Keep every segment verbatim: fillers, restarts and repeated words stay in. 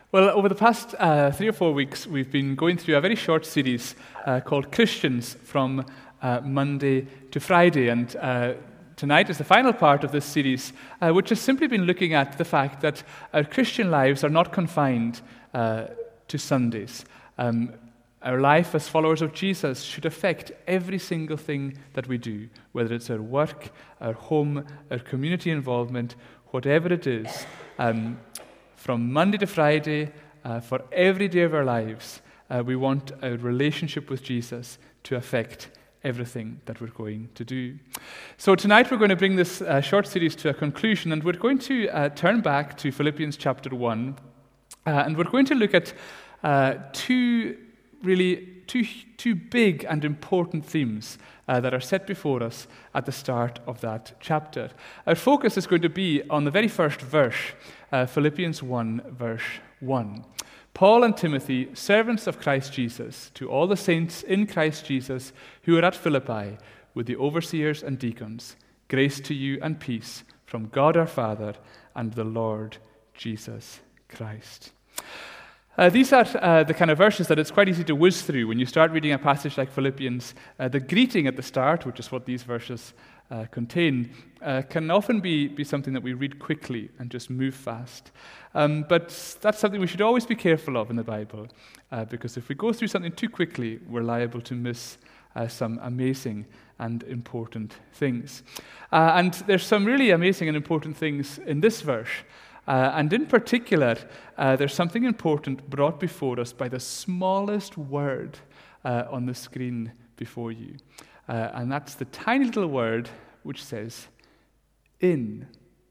Well, over the past uh, three or four weeks, we've been going through a very short series uh, called Christians from uh, Monday to Friday. And uh, tonight is the final part of this series, uh, which has simply been looking at the fact that our Christian lives are not confined uh, to Sundays. Um, our life as followers of Jesus should affect every single thing that we do, whether it's our work, our home, our community involvement, whatever it is. Um, From Monday to Friday, uh, for every day of our lives, uh, we want our relationship with Jesus to affect everything that we're going to do. So tonight we're going to bring this uh, short series to a conclusion, and we're going to uh, turn back to Philippians chapter one, uh, and we're going to look at uh, two really two two big and important themes uh, that are set before us at the start of that chapter. Our focus is going to be on the very first verse, uh, Philippians one, verse one. Paul and Timothy, servants of Christ Jesus, to all the saints in Christ Jesus who are at Philippi, with the overseers and deacons, grace to you and peace from God our Father and the Lord Jesus Christ. Uh, these are uh, the kind of verses that it's quite easy to whiz through when you start reading a passage like Philippians. Uh, the greeting at the start, which is what these verses uh, contain, uh, can often be, be something that we read quickly and just move fast. Um, but that's something we should always be careful of in the Bible, uh, because if we go through something too quickly, we're liable to miss uh, some amazing and important things. Uh, and there's some really amazing and important things in this verse. Uh, and in particular, uh, there's something important brought before us by the smallest word uh, on the screen before you. Uh, and that's the tiny little word which says, in.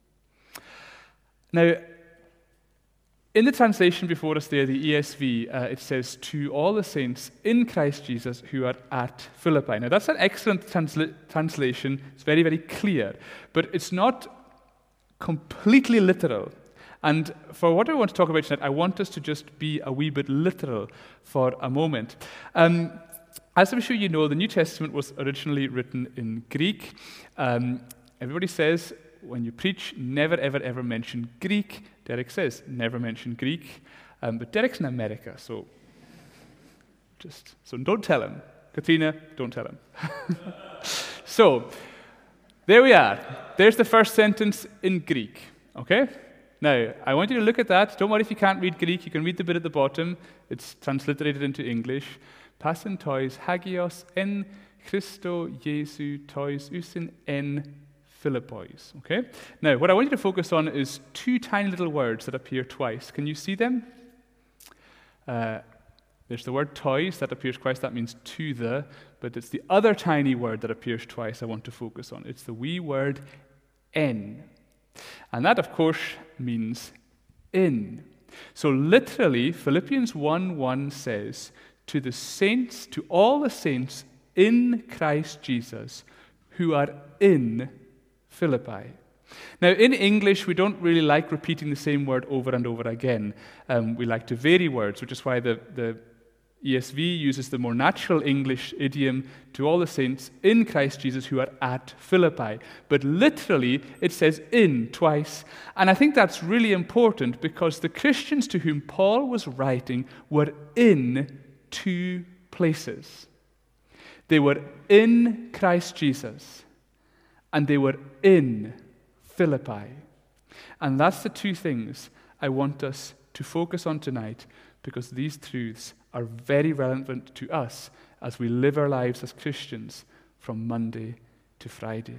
Now, in the translation before us there, the E S V, uh, it says, to all the saints in Christ Jesus who are at Philippi. Now, that's an excellent transla- translation. It's very, very clear. But it's not completely literal. And for what I want to talk about tonight, I want us to just be a wee bit literal for a moment. Um, as I'm sure you know, the New Testament was originally written in Greek. Um, everybody says, when you preach, never, ever, ever mention Greek. Derek says, never mention Greek. Um, but Derek's in America, so just so don't tell him. Katrina, don't tell him. So, there we are. There's the first sentence in Greek, okay? Now, I want you to look at that. Don't worry if you can't read Greek. You can read the bit at the bottom. It's transliterated into English. Pasin tois hagios en Christo Jesu tois usin en Philippois. Okay? Now, what I want you to focus on is two tiny little words that appear twice. Can you see them? Uh, there's the word tois that appears twice. That means to the. But it's the other tiny word that appears twice I want to focus on. It's the wee word en. And that, of course, means in. So literally, Philippians one one says, to the saints, to all the saints in Christ Jesus who are in Philippi. Now, in English, we don't really like repeating the same word over and over again. Um, we like to vary words, which is why the, the E S V uses the more natural English idiom, to all the saints in Christ Jesus who are at Philippi. But literally, it says in twice. And I think that's really important because the Christians to whom Paul was writing were in two places. They were in Christ Jesus, and they were in Philippi. And that's the two things I want us to focus on tonight, because these truths are very relevant to us as we live our lives as Christians from Monday to Friday.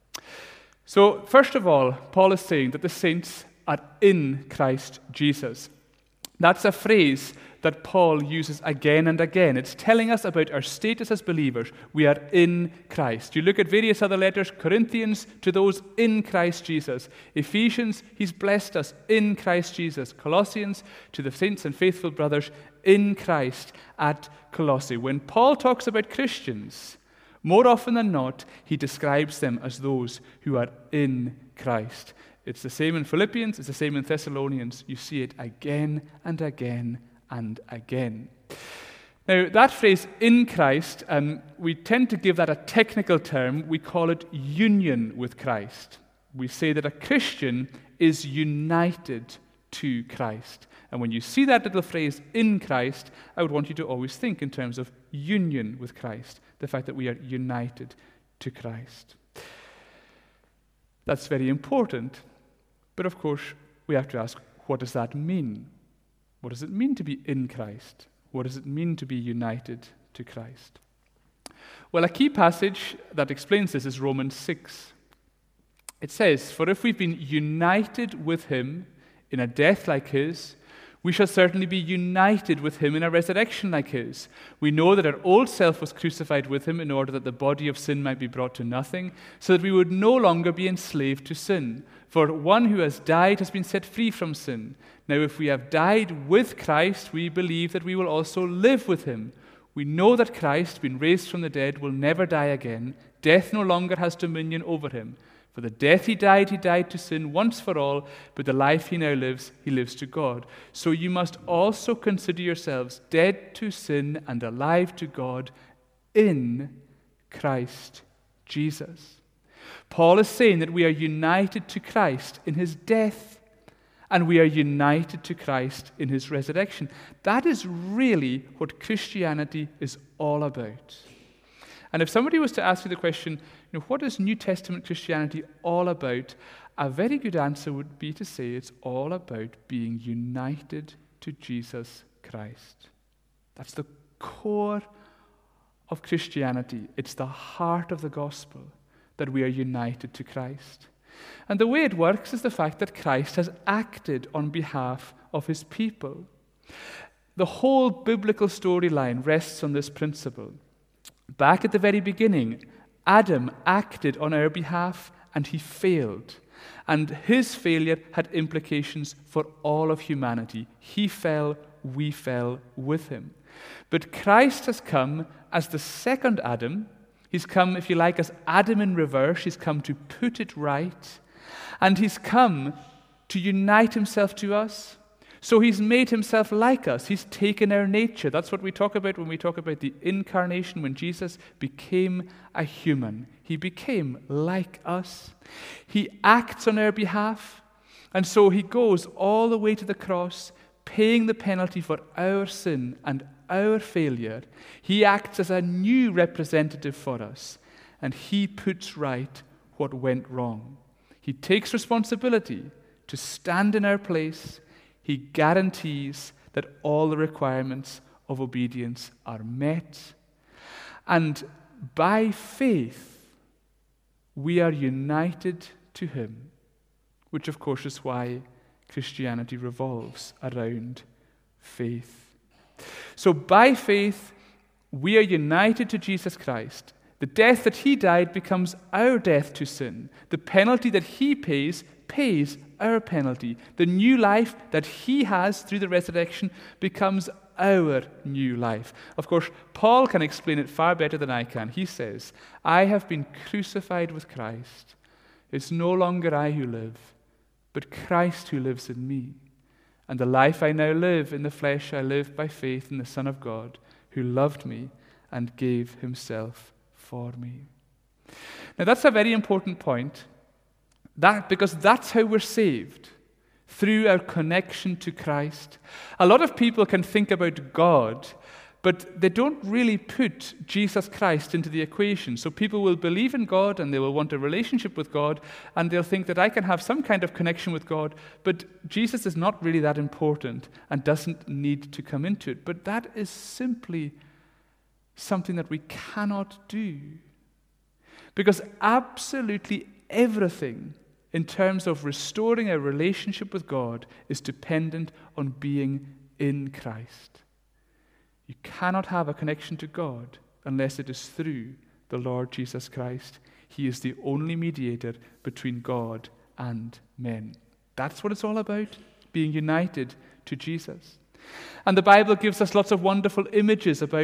So, first of all, Paul is saying that the saints are in Christ Jesus. That's a phrase that Paul uses again and again. It's telling us about our status as believers. We are in Christ. You look at various other letters, Corinthians, to those in Christ Jesus. Ephesians, he's blessed us in Christ Jesus. Colossians, to the saints and faithful brothers in Christ at Colossae. When Paul talks about Christians, more often than not, he describes them as those who are in Christ. It's the same in Philippians, it's the same in Thessalonians. You see it again and again and again. Now, that phrase, in Christ, um, we tend to give that a technical term. We call it union with Christ. We say that a Christian is united to Christ. And when you see that little phrase, in Christ, I would want you to always think in terms of union with Christ, the fact that we are united to Christ. That's very important. But of course, we have to ask, what does that mean? What does it mean to be in Christ? What does it mean to be united to Christ? Well, a key passage that explains this is Romans six. It says, "For if we've been united with him in a death like his, we shall certainly be united with him in a resurrection like his. We know that our old self was crucified with him in order that the body of sin might be brought to nothing, so that we would no longer be enslaved to sin. For one who has died has been set free from sin. Now if we have died with Christ, we believe that we will also live with him. We know that Christ, being raised from the dead, will never die again. Death no longer has dominion over him. For the death he died, he died to sin once for all, but the life he now lives, he lives to God. So you must also consider yourselves dead to sin and alive to God in Christ Jesus." Paul is saying that we are united to Christ in his death, and we are united to Christ in his resurrection. That is really what Christianity is all about. And if somebody was to ask you the question, you know, what is New Testament Christianity all about? A very good answer would be to say it's all about being united to Jesus Christ. That's the core of Christianity. It's the heart of the gospel, that we are united to Christ. And the way it works is the fact that Christ has acted on behalf of his people. The whole biblical storyline rests on this principle. Back at the very beginning, Adam acted on our behalf and he failed. And his failure had implications for all of humanity. He fell, we fell with him. But Christ has come as the second Adam. He's come, if you like, as Adam in reverse. He's come to put it right. And he's come to unite himself to us. So he's made himself like us. He's taken our nature. That's what we talk about when we talk about the incarnation, when Jesus became a human. He became like us. He acts on our behalf. And so he goes all the way to the cross, paying the penalty for our sin and our failure. He acts as a new representative for us, and he puts right what went wrong. He takes responsibility to stand in our place. He guarantees that all the requirements of obedience are met. And by faith, we are united to him, which of course is why Christianity revolves around faith. So by faith, we are united to Jesus Christ. The death that he died becomes our death to sin. The penalty that he pays pays our penalty. The new life that he has through the resurrection becomes our new life. Of course, Paul can explain it far better than I can. He says, "I have been crucified with Christ. It's no longer I who live, but Christ who lives in me. And the life I now live in the flesh, I live by faith in the Son of God, who loved me and gave himself for me." Now that's a very important point, that because that's how we're saved, through our connection to Christ. A lot of people can think about God, but they don't really put Jesus Christ into the equation. So people will believe in God and they will want a relationship with God, and they'll think that I can have some kind of connection with God, but Jesus is not really that important and doesn't need to come into it. But that is simply something that we cannot do. Because absolutely everything in terms of restoring our relationship with God is dependent on being in Christ. You cannot have a connection to God unless it is through the Lord Jesus Christ. He is the only mediator between God and men. That's what it's all about, being united to Jesus. And the Bible gives us lots of wonderful images about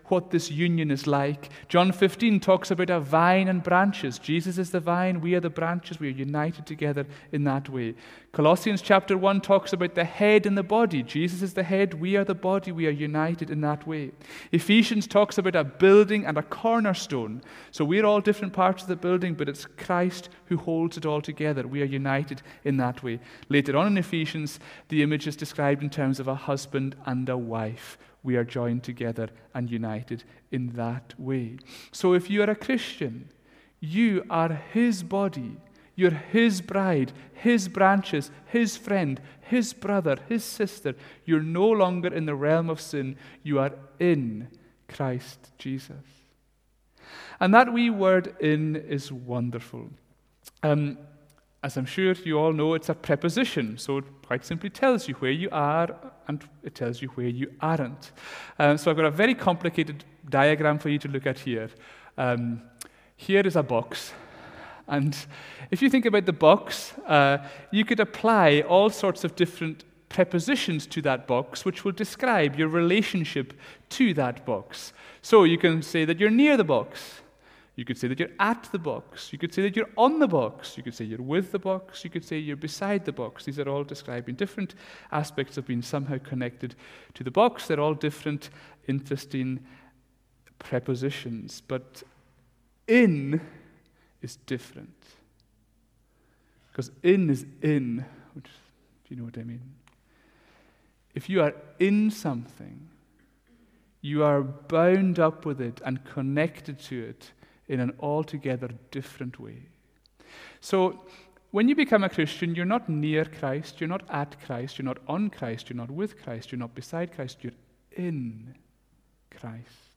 what this union is like. John fifteen talks about a vine and branches. Jesus is the vine, we are the branches, we are united together in that way. Colossians chapter one talks about the head and the body. Jesus is the head, we are the body, we are united in that way. Ephesians talks about a building and a cornerstone. So we're all different parts of the building, but it's Christ who holds it all together. We are united in that way. Later on in Ephesians, the image is described in terms of a husband and a wife. We are joined together and united in that way. So if you are a Christian, you are his body. You're his bride, his branches, his friend, his brother, his sister. You're no longer in the realm of sin. You are in Christ Jesus. And that wee word "in" is wonderful. Um, as I'm sure you all know, it's a preposition. So it quite simply tells you where you are and it tells you where you aren't. Um, so I've got a very complicated diagram for you to look at here. Um, here is a box. And if you think about the box, uh, you could apply all sorts of different prepositions to that box, which will describe your relationship to that box. So you can say that you're near the box. You could say that you're at the box. You could say that you're on the box. You could say you're with the box. You could say you're beside the box. These are all describing different aspects of being somehow connected to the box. They're all different, interesting prepositions. But "in" is different. Because "in" is in, which, do you know what I mean? If you are in something, you are bound up with it and connected to it in an altogether different way. So, when you become a Christian, you're not near Christ, you're not at Christ, you're not on Christ, you're not with Christ, you're not beside Christ, you're in Christ.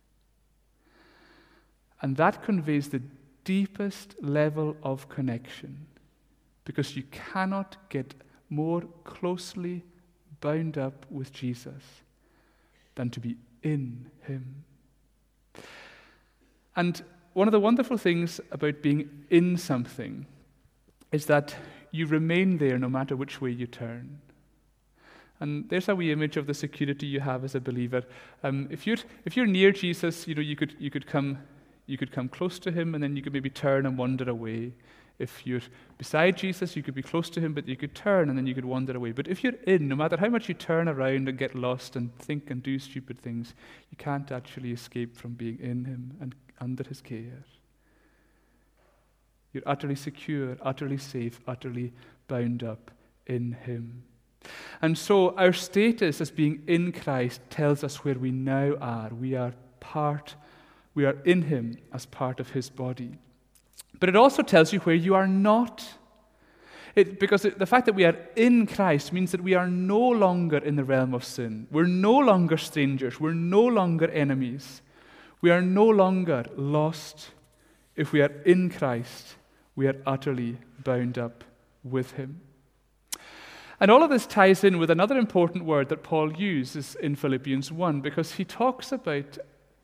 And that conveys the deepest level of connection, because you cannot get more closely bound up with Jesus than to be in him. And one of the wonderful things about being in something is that you remain there no matter which way you turn. And there's a wee image of the security you have as a believer. Um, if you're if you're near Jesus, you know you could you could come you could come close to him, and then you could maybe turn and wander away. If you're beside Jesus, you could be close to him, but you could turn and then you could wander away. But if you're in, no matter how much you turn around and get lost and think and do stupid things, you can't actually escape from being in him and under his care. You're utterly secure, utterly safe, utterly bound up in him. And so our status as being in Christ tells us where we now are. We are part, we are in him as part of his body. But it also tells you where you are not. It, because it, the fact that we are in Christ means that we are no longer in the realm of sin. We're no longer strangers. We're no longer enemies. We are no longer lost. If we are in Christ, we are utterly bound up with him. And all of this ties in with another important word that Paul uses in Philippians one, because he talks about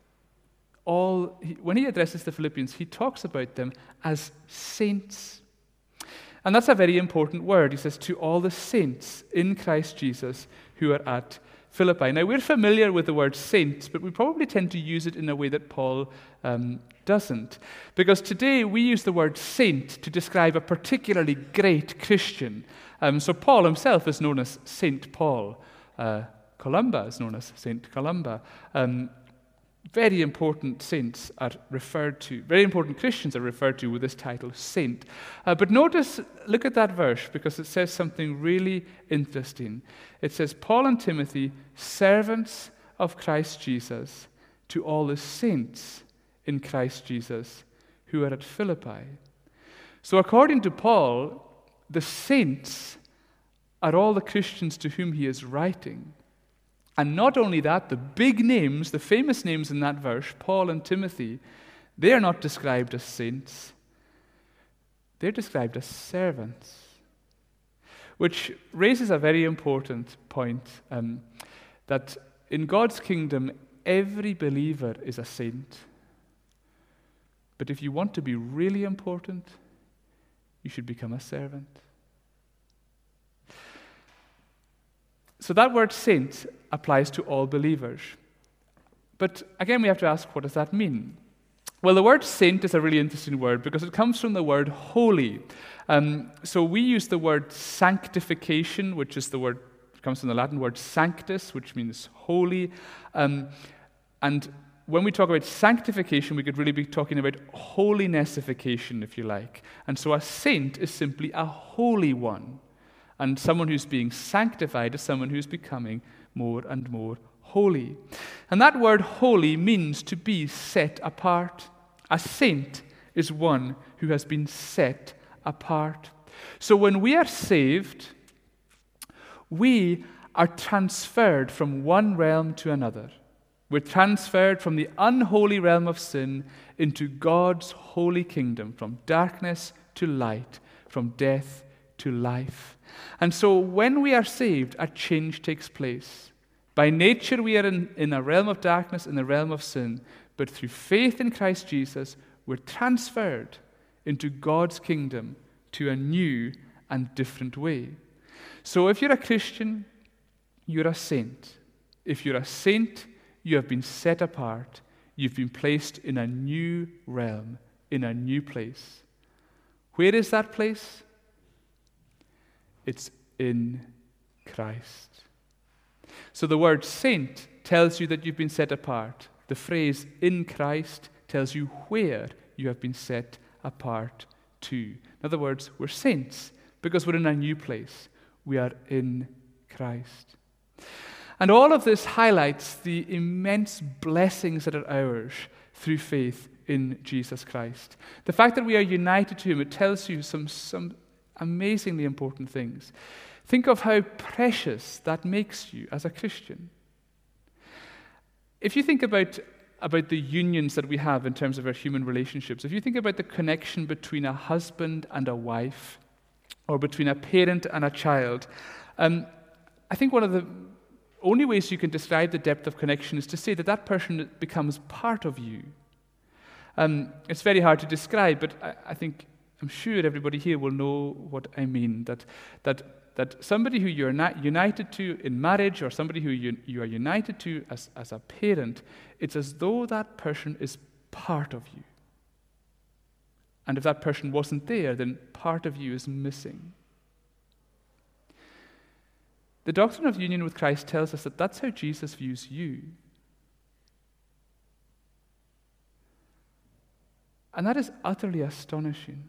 all, he, when he addresses the Philippians, he talks about them as saints. And that's a very important word. He says, to all the saints in Christ Jesus who are at Philippi. Now, we're familiar with the word saints, but we probably tend to use it in a way that Paul um, doesn't. Because today we use the word saint to describe a particularly great Christian. Um, so Paul himself is known as Saint Paul. Uh, Columba is known as Saint Columba. Um, very important saints are referred to, very important Christians are referred to with this title, saint. Uh, but notice, look at that verse, because it says something really interesting. It says, Paul and Timothy, servants of Christ Jesus, to all the saints in Christ Jesus who are at Philippi. So according to Paul, the saints are all the Christians to whom he is writing. And not only that, the big names, the famous names in that verse, Paul and Timothy, they are not described as saints. They're described as servants. Which raises a very important point, um, that in God's kingdom, every believer is a saint. But if you want to be really important, you should become a servant. So that word saint applies to all believers. But again, we have to ask, what does that mean? Well, the word saint is a really interesting word because it comes from the word holy. Um, so we use the word sanctification, which is the word, comes from the Latin word sanctus, which means holy. Um, and when we talk about sanctification, we could really be talking about holinessification, if you like. And so a saint is simply a holy one. And someone who's being sanctified is someone who's becoming more and more holy. And that word holy means to be set apart. A saint is one who has been set apart. So when we are saved, we are transferred from one realm to another. We're transferred from the unholy realm of sin into God's holy kingdom, from darkness to light, from death to life. And so when we are saved, a change takes place. By nature, we are in, in a realm of darkness, in the realm of sin, but through faith in Christ Jesus, we're transferred into God's kingdom to a new and different way. So if you're a Christian, you're a saint. If you're a saint, you have been set apart. You've been placed in a new realm, in a new place. Where is that place? It's in Christ. So the word saint tells you that you've been set apart. The phrase in Christ tells you where you have been set apart to. In other words, we're saints because we're in a new place. We are in Christ. And all of this highlights the immense blessings that are ours through faith in Jesus Christ. The fact that we are united to Him, it tells you some, some amazingly important things. Think of how precious that makes you as a Christian. If you think about, about the unions that we have in terms of our human relationships, if you think about the connection between a husband and a wife, or between a parent and a child, um, I think one of the only ways you can describe the depth of connection is to say that that person becomes part of you. Um, it's very hard to describe, but I, I think, I'm sure everybody here will know what I mean, that that that somebody who you're not united to in marriage or somebody who you, you are united to as, as a parent, it's as though that person is part of you. And if that person wasn't there, then part of you is missing. The doctrine of union with Christ tells us that that's how Jesus views you. And that is utterly astonishing.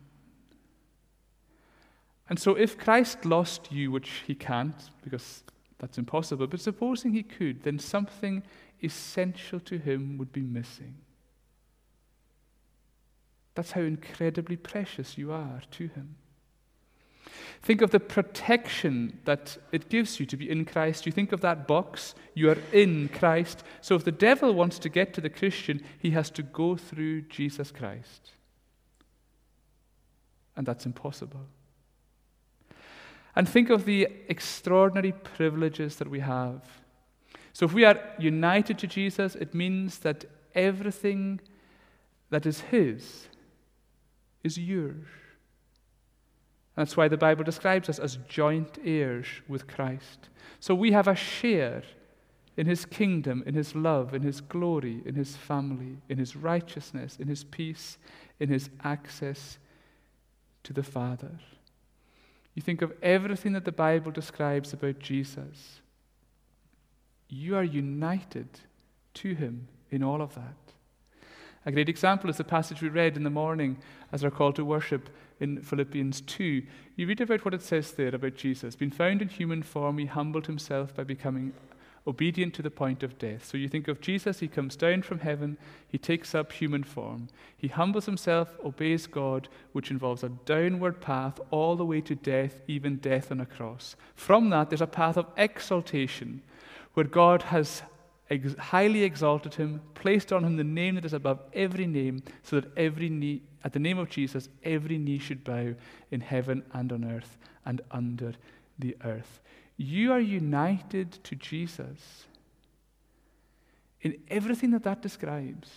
And so if Christ lost you, which He can't, because that's impossible, but supposing He could, then something essential to Him would be missing. That's how incredibly precious you are to Him. Think of the protection that it gives you to be in Christ. You think of that box, you are in Christ. So if the devil wants to get to the Christian, he has to go through Jesus Christ. And that's impossible. And think of the extraordinary privileges that we have. So if we are united to Jesus, it means that everything that is His is yours. That's why the Bible describes us as joint heirs with Christ. So we have a share in His kingdom, in His love, in His glory, in His family, in His righteousness, in His peace, in His access to the Father. You think of everything that the Bible describes about Jesus. You are united to Him in all of that. A great example is the passage we read in the morning as our call to worship in Philippians two. You read about what it says there about Jesus. Being found in human form, He humbled Himself by becoming obedient to the point of death. So you think of Jesus, He comes down from heaven, He takes up human form. He humbles Himself, obeys God, which involves a downward path all the way to death, even death on a cross. From that, there's a path of exaltation, where God has ex- highly exalted Him, placed on Him the name that is above every name, so that every knee, at the name of Jesus, every knee should bow in heaven and on earth and under the earth. You are united to Jesus in everything that that describes.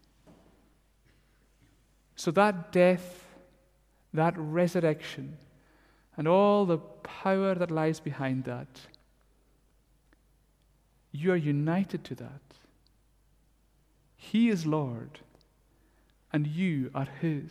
So that death, that resurrection, and all the power that lies behind that, you are united to that. He is Lord, and you are his.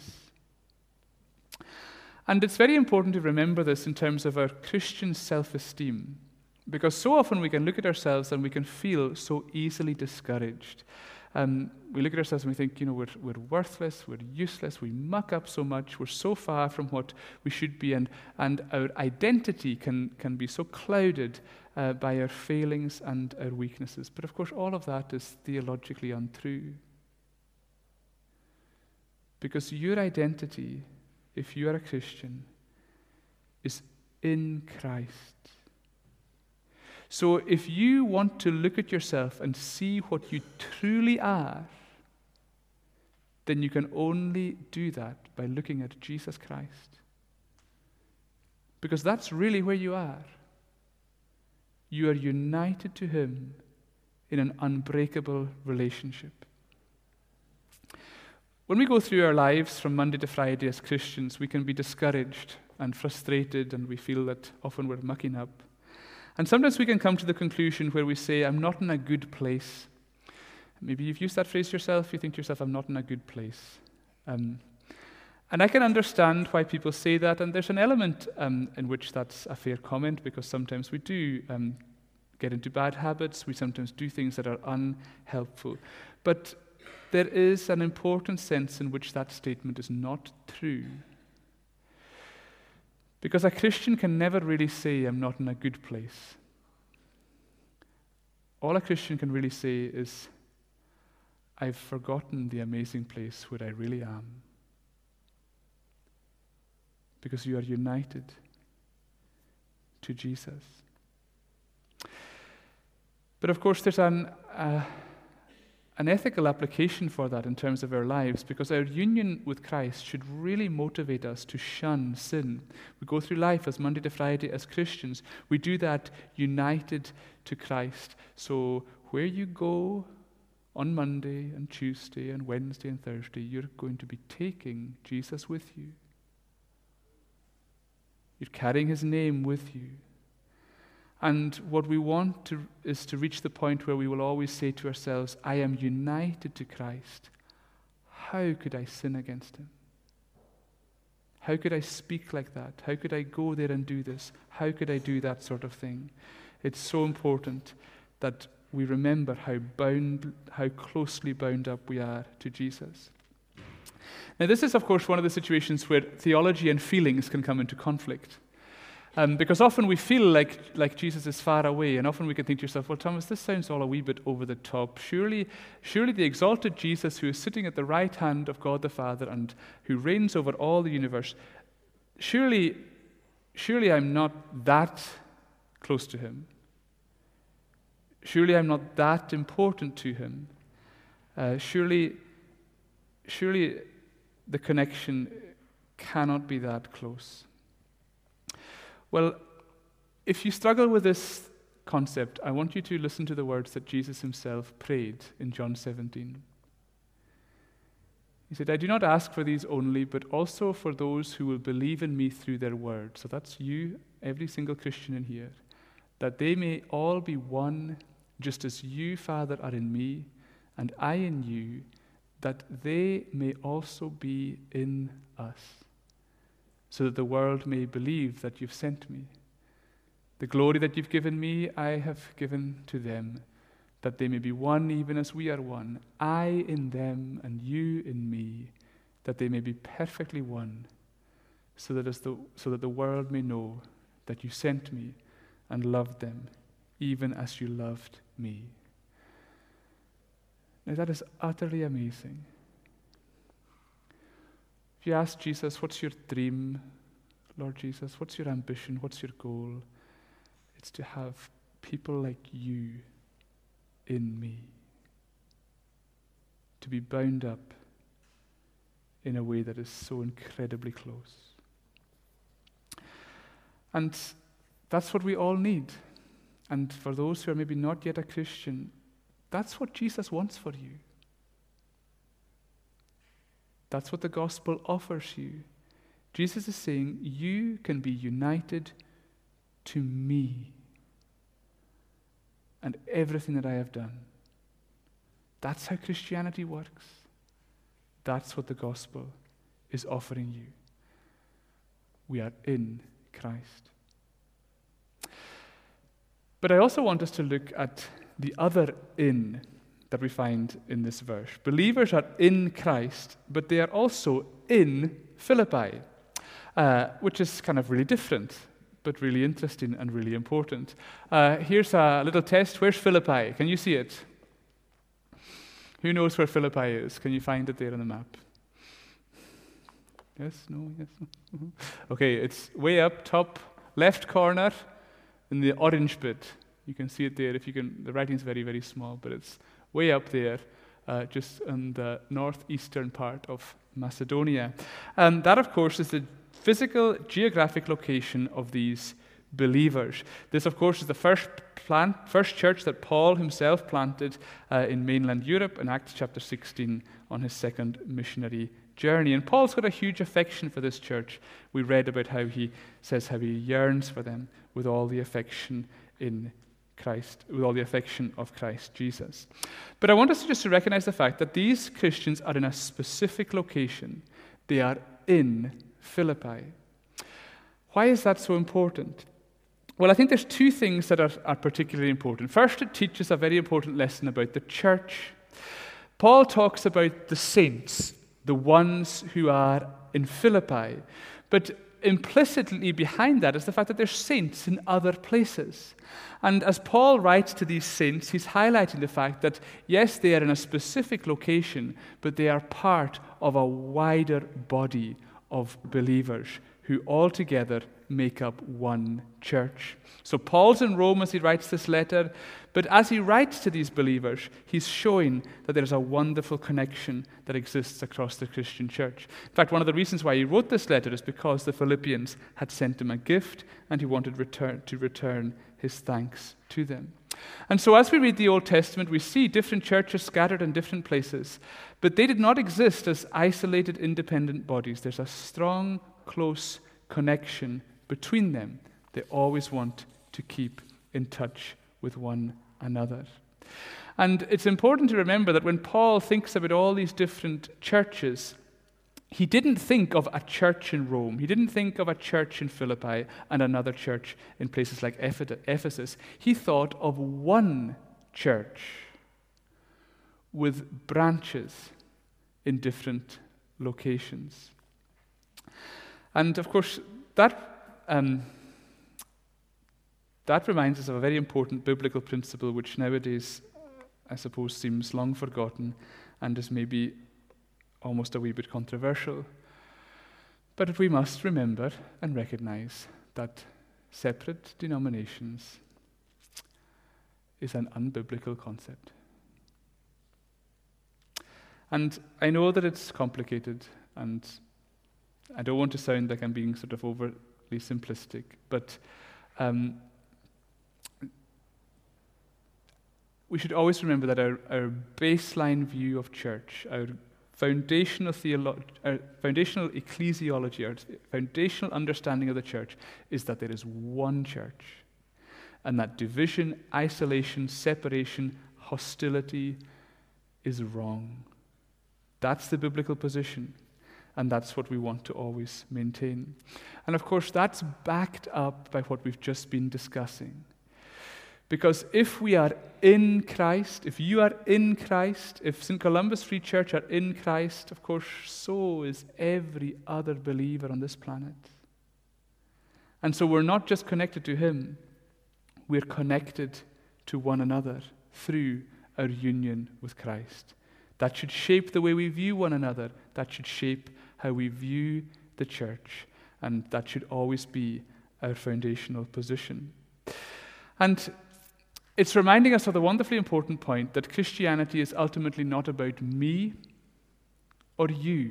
And it's very important to remember this in terms of our Christian self-esteem, because so often we can look at ourselves and we can feel so easily discouraged. Um, we look at ourselves and we think, you know, we're, we're worthless, we're useless, we muck up so much, we're so far from what we should be, and, and our identity can, can be so clouded uh, by our failings and our weaknesses. But of course, all of that is theologically untrue. Because your identity, if you are a Christian, is in Christ. So if you want to look at yourself and see what you truly are, then you can only do that by looking at Jesus Christ. Because that's really where you are. You are united to him in an unbreakable relationship. When we go through our lives from Monday to Friday as Christians, we can be discouraged and frustrated, and we feel that often we're mucking up. And sometimes we can come to the conclusion where we say, I'm not in a good place. Maybe you've used that phrase yourself. You think to yourself, I'm not in a good place. Um, and I can understand why people say that, and there's an element um, in which that's a fair comment, because sometimes we do um, get into bad habits. We sometimes do things that are unhelpful. But there is an important sense in which that statement is not true. Because a Christian can never really say, I'm not in a good place. All a Christian can really say is, I've forgotten the amazing place where I really am. Because you are united to Jesus. But of course, there's an, uh, an ethical application for that in terms of our lives, because our union with Christ should really motivate us to shun sin. We go through life as Monday to Friday as Christians. We do that united to Christ. So where you go on Monday and Tuesday and Wednesday and Thursday, you're going to be taking Jesus with you. You're carrying his name with you. And what we want to, is to reach the point where we will always say to ourselves, I am united to Christ. How could I sin against him? How could I speak like that? How could I go there and do this? How could I do that sort of thing? It's so important that we remember how bound, how closely bound up we are to Jesus. Now, this is, of course, one of the situations where theology and feelings can come into conflict. Um, because often we feel like, like Jesus is far away, and often we can think to yourself, well, Thomas, this sounds all a wee bit over the top. Surely, surely the exalted Jesus who is sitting at the right hand of God the Father and who reigns over all the universe, surely, surely I'm not that close to him. Surely I'm not that important to him. Uh, surely, surely the connection cannot be that close. Well, if you struggle with this concept, I want you to listen to the words that Jesus himself prayed in John seventeen. He said, I do not ask for these only, but also for those who will believe in me through their word. So that's you, every single Christian in here. That they may all be one, just as you, Father, are in me, and I in you, that they may also be in us, so that the world may believe that you've sent me. The glory that you've given me, I have given to them, that they may be one even as we are one, I in them and you in me, that they may be perfectly one, so that, as the, so that the world may know that you sent me and loved them, even as you loved me. Now that is utterly amazing. If you ask Jesus, what's your dream, Lord Jesus? What's your ambition? What's your goal? It's to have people like you in me. To be bound up in a way that is so incredibly close. And that's what we all need. And for those who are maybe not yet a Christian, that's what Jesus wants for you. That's what the gospel offers you. Jesus is saying, you can be united to me and everything that I have done. That's how Christianity works. That's what the gospel is offering you. We are in Christ. But I also want us to look at the other in that we find in this verse. Believers are in Christ, but they are also in Philippi, uh, which is kind of really different, but really interesting and really important. Uh, here's a little test. Where's Philippi? Can you see it? Who knows where Philippi is? Can you find it there on the map? Yes? No? Yes? No? Mm-hmm. Okay, it's way up top, left corner, in the orange bit. You can see it there. If you can, the writing's very, very small, but it's way up there, uh, just in the northeastern part of Macedonia. And that, of course, is the physical, geographic location of these believers. This, of course, is the first plant, first church that Paul himself planted uh, in mainland Europe in Acts chapter sixteen on his second missionary journey. And Paul's got a huge affection for this church. We read about how he says how he yearns for them with all the affection in Christ, with all the affection of Christ Jesus. But I want us just to recognize the fact that these Christians are in a specific location. They are in Philippi. Why is that so important? Well, I think there's two things that are, are particularly important. First, it teaches a very important lesson about the church. Paul talks about the saints, the ones who are in Philippi. But implicitly behind that is the fact that there's saints in other places. And as Paul writes to these saints, he's highlighting the fact that, yes, they are in a specific location, but they are part of a wider body of believers who all together make up one church. So Paul's in Rome as he writes this letter, but as he writes to these believers, he's showing that there's a wonderful connection that exists across the Christian church. In fact, one of the reasons why he wrote this letter is because the Philippians had sent him a gift, and he wanted return, to return his thanks to them. And so as we read the Old Testament, we see different churches scattered in different places, but they did not exist as isolated, independent bodies. There's a strong, close connection between them. They always want to keep in touch with one another. And it's important to remember that when Paul thinks about all these different churches, he didn't think of a church in Rome. He didn't think of a church in Philippi and another church in places like Ephesus. He thought of one church with branches in different locations. And of course, that um, that reminds us of a very important biblical principle which nowadays, I suppose, seems long forgotten and is maybe almost a wee bit controversial. But we must remember and recognize that separate denominations is an unbiblical concept. And I know that it's complicated, and I don't want to sound like I'm being sort of overly simplistic, but um, we should always remember that our, our baseline view of church, our foundational theolo- our foundational ecclesiology, our foundational understanding of the church is that there is one church, and that division, isolation, separation, hostility is wrong. That's the biblical position. And that's what we want to always maintain. And of course, that's backed up by what we've just been discussing. Because if we are in Christ, if you are in Christ, if Saint Columba's Free Church are in Christ, of course, so is every other believer on this planet. And so we're not just connected to Him, we're connected to one another through our union with Christ. That should shape the way we view one another. That should shape how we view the church, and that should always be our foundational position. And it's reminding us of the wonderfully important point that Christianity is ultimately not about me or you.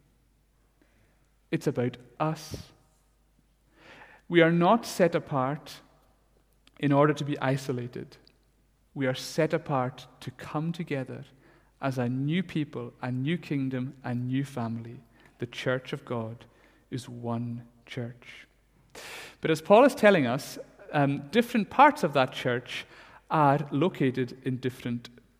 It's about us. We are not set apart in order to be isolated. We are set apart to come together as a new people, a new kingdom, a new family. The church of God is one church. But as Paul is telling us, um, different parts of that church are located in different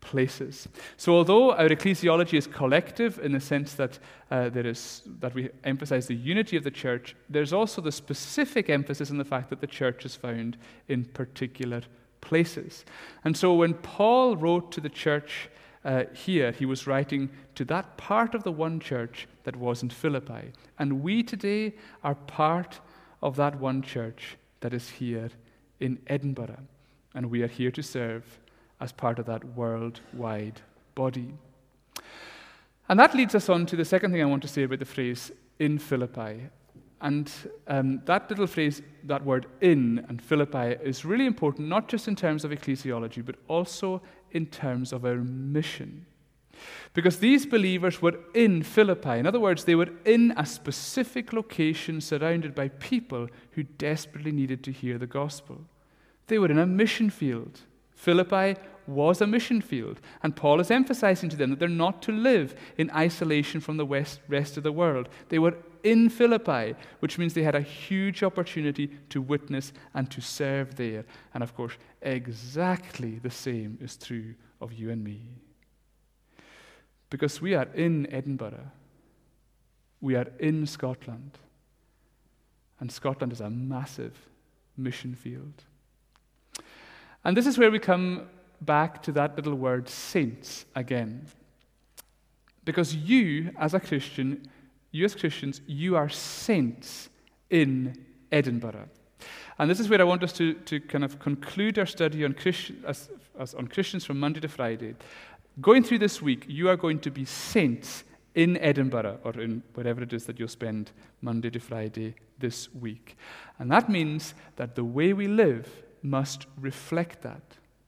places. So although our ecclesiology is collective in the sense that uh, there is that we emphasize the unity of the church, there's also the specific emphasis on the fact that the church is found in particular places. And so when Paul wrote to the church uh, here, he was writing to that part of the one church that was in Philippi. And we today are part of that one church that is here in Edinburgh. And we are here to serve as part of that worldwide body. And that leads us on to the second thing I want to say about the phrase, in Philippi. And um, that little phrase, that word in and Philippi, is really important, not just in terms of ecclesiology, but also in terms of our mission. Because these believers were in Philippi. In other words, they were in a specific location surrounded by people who desperately needed to hear the gospel. They were in a mission field. Philippi was a mission field, and Paul is emphasizing to them that they're not to live in isolation from the west, rest of the world. They were in Philippi, which means they had a huge opportunity to witness and to serve there. And of course, exactly the same is true of you and me. Because we are in Edinburgh. We are in Scotland. And Scotland is a massive mission field. And this is where we come back to that little word, saints, again. Because you, as a Christian, you as Christians, you are saints in Edinburgh. And this is where I want us to, to kind of conclude our study on, Christian, as, as on Christians from Monday to Friday. Going through this week, you are going to be saints in Edinburgh, or in wherever it is that you'll spend Monday to Friday this week. And that means that the way we live must reflect that.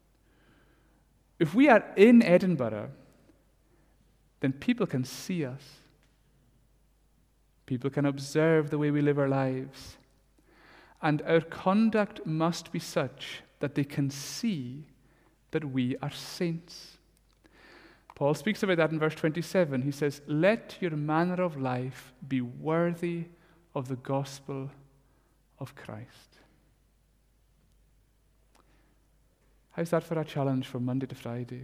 If we are in Edinburgh, then people can see us. People can observe the way we live our lives. And our conduct must be such that they can see that we are saints. Paul speaks about that in verse twenty-seven. He says, "Let your manner of life be worthy of the gospel of Christ." How's that for a challenge for Monday to Friday?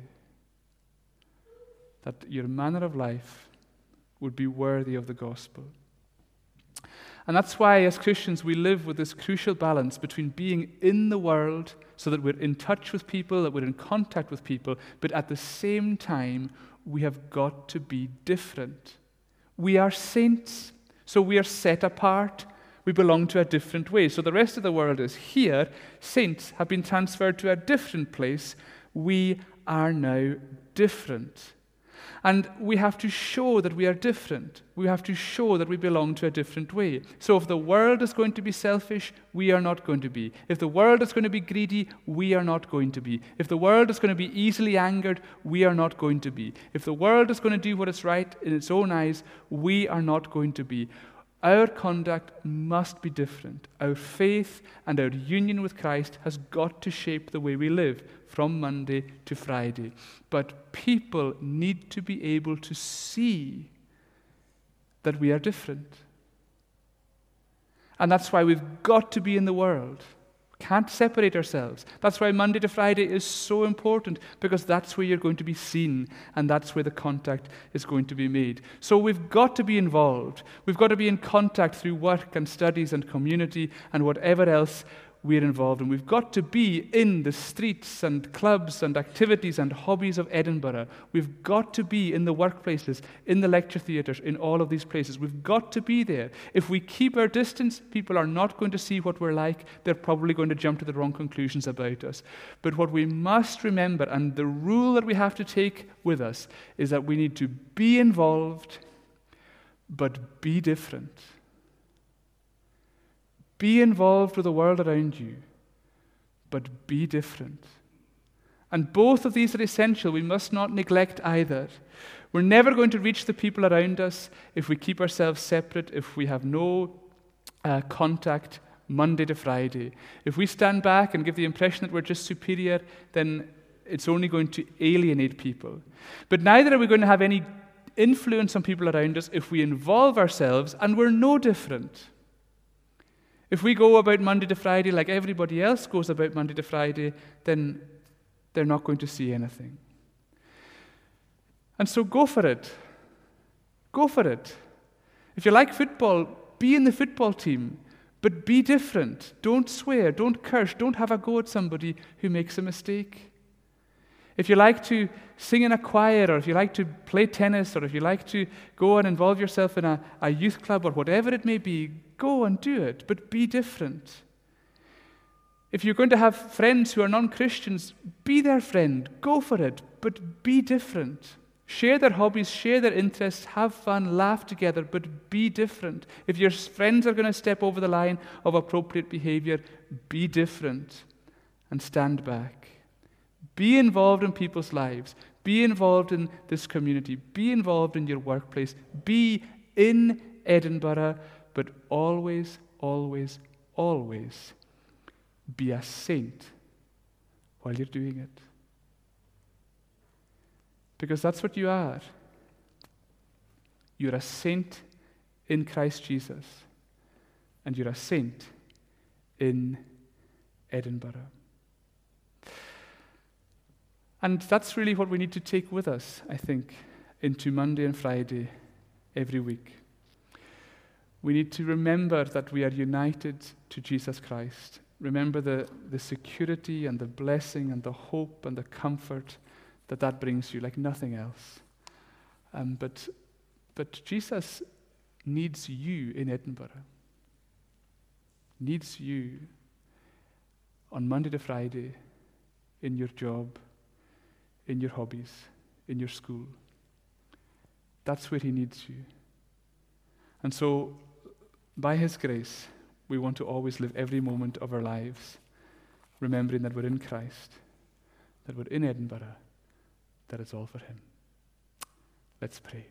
That your manner of life would be worthy of the gospel. And that's why, as Christians, we live with this crucial balance between being in the world so that we're in touch with people, that we're in contact with people, but at the same time, we have got to be different. We are saints, so we are set apart. We belong to a different way. So the rest of the world is here. Saints have been transferred to a different place. We are now different. And we have to show that we are different. We have to show that we belong to a different way. So if the world is going to be selfish, we are not going to be. If the world is going to be greedy, we are not going to be. If the world is going to be easily angered, we are not going to be. If the world is going to do what is right in its own eyes, we are not going to be. Our conduct must be different. Our faith and our union with Christ has got to shape the way we live from Monday to Friday. But people need to be able to see that we are different. And that's why we've got to be in the world. Can't separate ourselves. That's why Monday to Friday is so important, because that's where you're going to be seen, and that's where the contact is going to be made. So we've got to be involved. We've got to be in contact through work and studies and community and whatever else we're involved in. We've got to be in the streets and clubs and activities and hobbies of Edinburgh. We've got to be in the workplaces, in the lecture theatres, in all of these places. We've got to be there. If we keep our distance, people are not going to see what we're like. They're probably going to jump to the wrong conclusions about us. But what we must remember, and the rule that we have to take with us, is that we need to be involved, but be different. Be involved with the world around you, but be different. And both of these are essential. We must not neglect either. We're never going to reach the people around us if we keep ourselves separate, if we have no uh, contact Monday to Friday. If we stand back and give the impression that we're just superior, then it's only going to alienate people. But neither are we going to have any influence on people around us if we involve ourselves and we're no different. If we go about Monday to Friday like everybody else goes about Monday to Friday, then they're not going to see anything. And so go for it. Go for it. If you like football, be in the football team, but be different. Don't swear, don't curse, don't have a go at somebody who makes a mistake. If you like to sing in a choir, or if you like to play tennis, or if you like to go and involve yourself in a, a youth club, or whatever it may be, go and do it, but be different. If you're going to have friends who are non-Christians, be their friend, go for it, but be different. Share their hobbies, share their interests, have fun, laugh together, but be different. If your friends are going to step over the line of appropriate behavior, be different and stand back. Be involved in people's lives. Be involved in this community. Be involved in your workplace. Be in Edinburgh, but always, always, always be a saint while you're doing it. Because that's what you are. You're a saint in Christ Jesus, and you're a saint in Edinburgh. And that's really what we need to take with us, I think, into Monday and Friday every week. We need to remember that we are united to Jesus Christ. Remember the, the security and the blessing and the hope and the comfort that that brings you like nothing else. Um, but, but Jesus needs you in Edinburgh. Needs you on Monday to Friday in your job, in your hobbies, in your school. That's where he needs you. And so, by his grace, we want to always live every moment of our lives remembering that we're in Christ, that we're in Edinburgh, that it's all for him. Let's pray.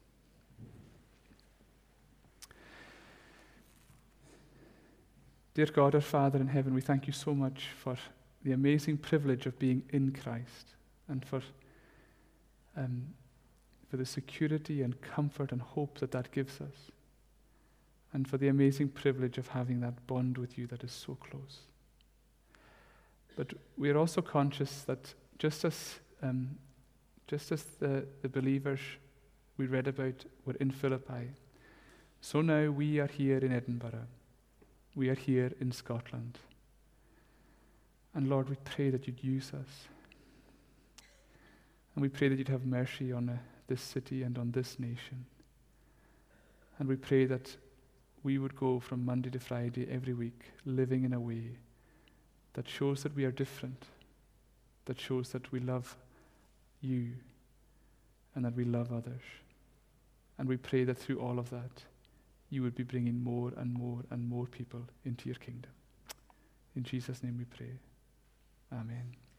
Dear God, our Father in heaven, we thank you so much for the amazing privilege of being in Christ, and for um, for the security and comfort and hope that that gives us, and for the amazing privilege of having that bond with you that is so close. But we are also conscious that just as um, just as the, the believers we read about were in Philippi, so now we are here in Edinburgh. We are here in Scotland. And Lord, we pray that you'd use us. And we pray that you'd have mercy on uh, this city and on this nation. And we pray that we would go from Monday to Friday every week, living in a way that shows that we are different, that shows that we love you and that we love others. And we pray that through all of that, you would be bringing more and more and more people into your kingdom. In Jesus' name we pray. Amen.